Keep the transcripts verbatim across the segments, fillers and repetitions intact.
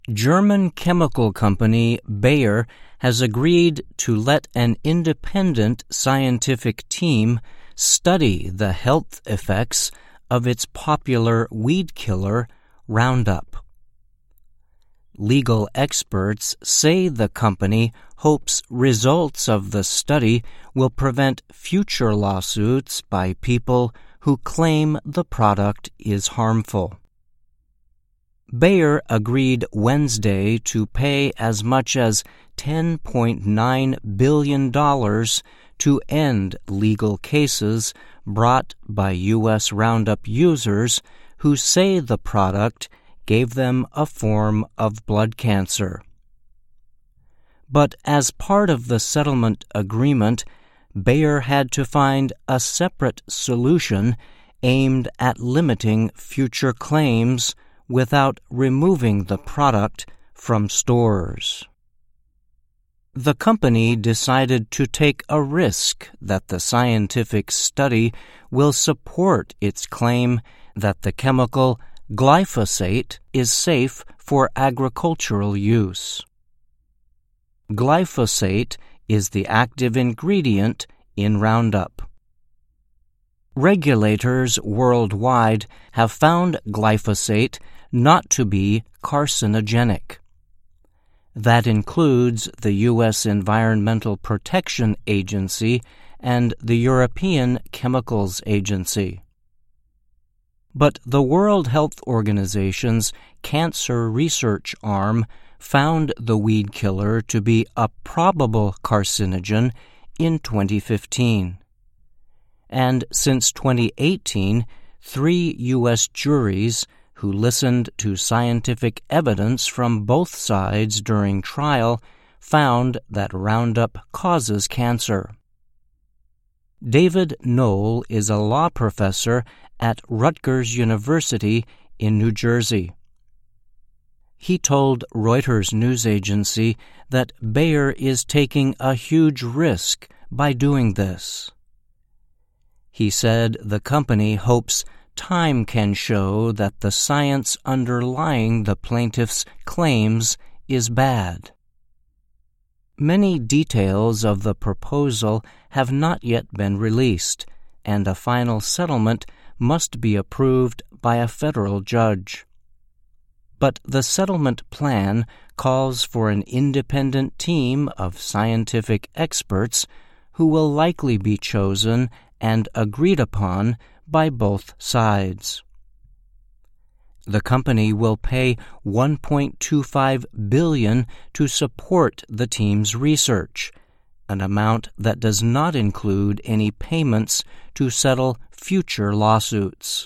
German chemical company Bayer has agreed to let an independent scientific team study the health effects of its popular weed killer, Roundup. Legal experts say the company hopes results of the study will prevent future lawsuits by people who claim the product is harmful. Bayer agreed Wednesday to pay as much as ten point nine billion dollars to end legal cases brought by U S Roundup users who say the product gave them a form of blood cancer. But as part of the settlement agreement, Bayer had to find a separate solution aimed at limiting future claims without removing the product from stores. The company decided to take a risk that the scientific study will support its claim that the chemical glyphosate is safe for agricultural use. Glyphosate is the active ingredient in Roundup. Regulators worldwide have found glyphosate not to be carcinogenic. That includes the U S Environmental Protection Agency and the European Chemicals Agency. But the World Health Organization's Cancer Research Arm found the weed killer to be a probable carcinogen in twenty fifteen. And since twenty eighteen, three U S juries who listened to scientific evidence from both sides during trial found that Roundup causes cancer. David Knoll is a law professor at Rutgers University in New Jersey. He told Reuters news agency that Bayer is taking a huge risk by doing this. He said the company hopes time can show that the science underlying the plaintiff's claims is bad. Many details of the proposal have not yet been released, and a final settlement must be approved by a federal judge. But the settlement plan calls for an independent team of scientific experts who will likely be chosen and agreed upon by both sides. The company will pay one point two five billion dollars to support the team's research, an amount that does not include any payments to settle future lawsuits.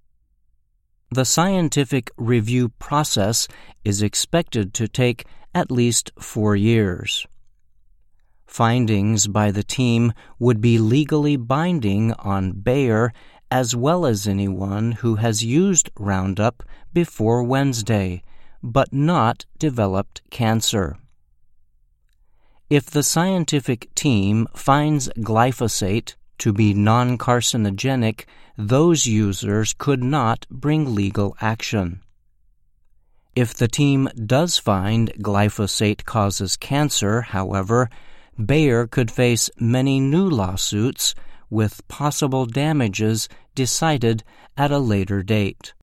The scientific review process is expected to take at least four years. Findings by the team would be legally binding on Bayer as well as anyone who has used Roundup before Wednesday, but not developed cancer. If the scientific team finds glyphosate to be non-carcinogenic, those users could not bring legal action. If the team does find glyphosate causes cancer, however, Bayer could face many new lawsuits with possible damages decided at a later date.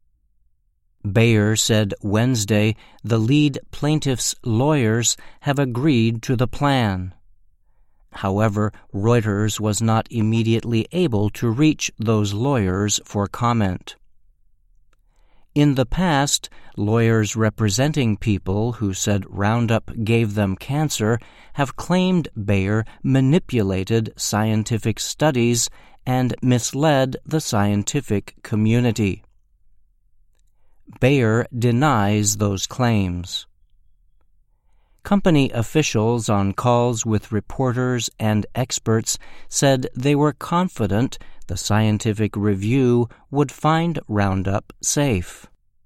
Bayer said Wednesday the lead plaintiff's lawyers have agreed to the plan. However, Reuters was not immediately able to reach those lawyers for comment. In the past, lawyers representing people who said Roundup gave them cancer have claimed Bayer manipulated scientific studies and misled the scientific community. Bayer denies those claims. Company officials on calls with reporters and experts said they were confident the scientific review would find Roundup safe.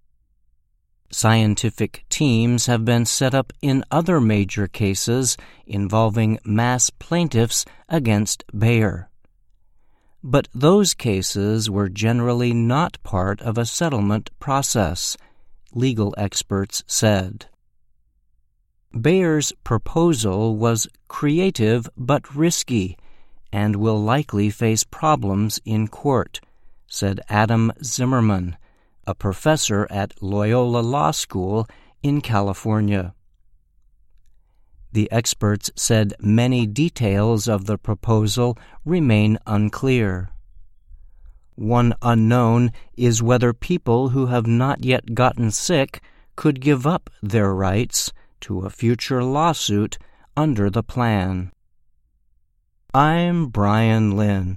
Scientific teams have been set up in other major cases involving mass plaintiffs against Bayer. But those cases were generally not part of a settlement process, legal experts said. Bayer's proposal was creative but risky and will likely face problems in court, said Adam Zimmerman, a professor at Loyola Law School in California. The experts said many details of the proposal remain unclear. One unknown is whether people who have not yet gotten sick could give up their rights to a future lawsuit under the plan. I'm Brian Lynn.